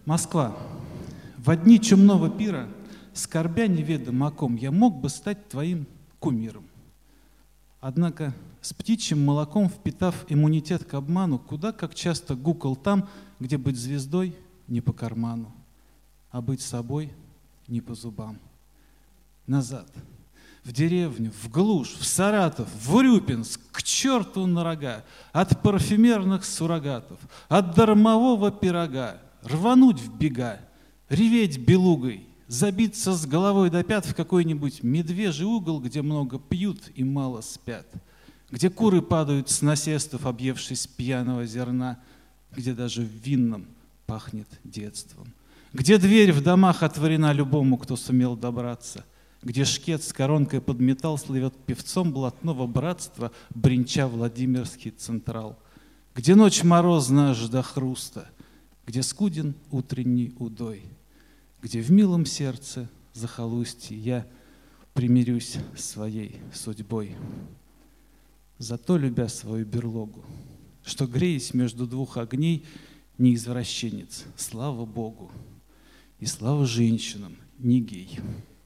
Москва. В дни чумного пира, скорбя неведомо о ком, я мог бы стать твоим кумиром. Однако с птичьим молоком, впитав иммунитет к обману, куда как часто гукал там, где быть звездой не по карману, а быть собой не по зубам. Назад, в деревню, в глушь, в Саратов, в Урюпинск, к черту на рога, от парфюмерных суррогатов, от дармового пирога, рвануть в бега, реветь белугой, забиться с головой до пят в какой-нибудь медвежий угол, где много пьют и мало спят, где куры падают с насестов, объевшись пьяного зерна, где даже в винном пахнет детством, где дверь в домах отворена любому, кто сумел добраться, где шкет с коронкой под металл слывет певцом блатного братства, бренча Владимирский Централ, где ночь морозна аж до хруста, где скуден утренний удой, где в милом сердце захолустье я примирюсь с своей судьбой. Зато, любя свою берлогу, что, греясь между двух огней, не извращенец, слава Богу, и слава женщинам, не гей.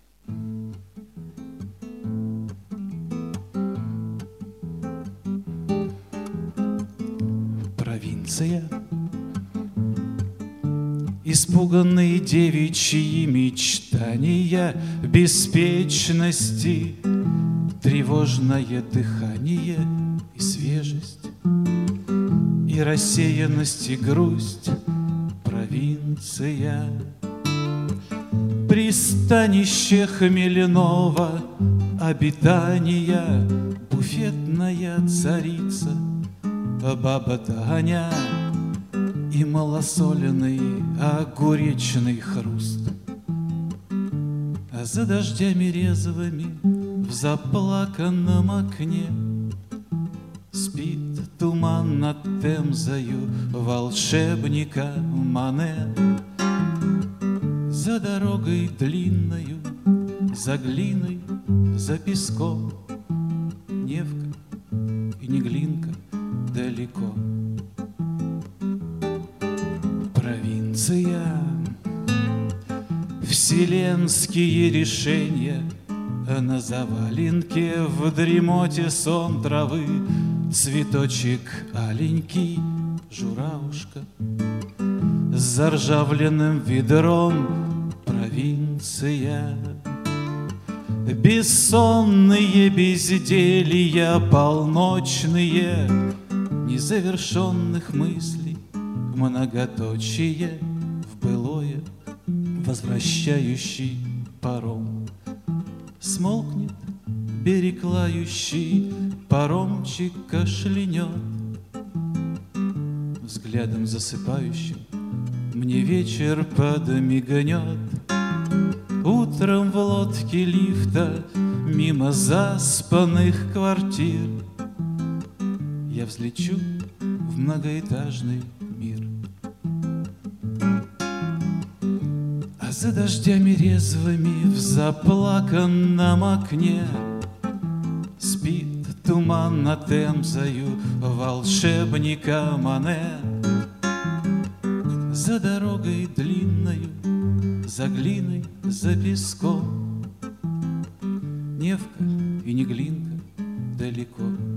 Провинция, испуганные девичьи мечтания, беспечности, тревожное дыхание и свежесть, и рассеянность, и грусть. Провинция, пристанище хмельного обитания, буфетная царица, баба Таня и малосоленый огуречный хруст. А за дождями резвыми в заплаканном окне спит туман над Темзою волшебника Мане. За дорогой длинною, за глиной, за песком Невка и Неглинка далеко. Провинция, вселенские решения, на заваленке в дремоте сон травы, цветочек аленький, журавушка с заржавленным ведром. Провинция, бессонные безделья полночные, незавершенных мыслей многоточие в былое возвращающий паром. Смолкнет берег лающий, паромчик кашлянет, взглядом засыпающим мне вечер подмигнет. Утром в лодке лифта мимо заспанных квартир я взлечу в многоэтажный мир. А за дождями резвыми в заплаканном окне спит туман над Темзою волшебника Мане. За дорогой длинною, за глиной, за песком Невка и Неглинка далеко.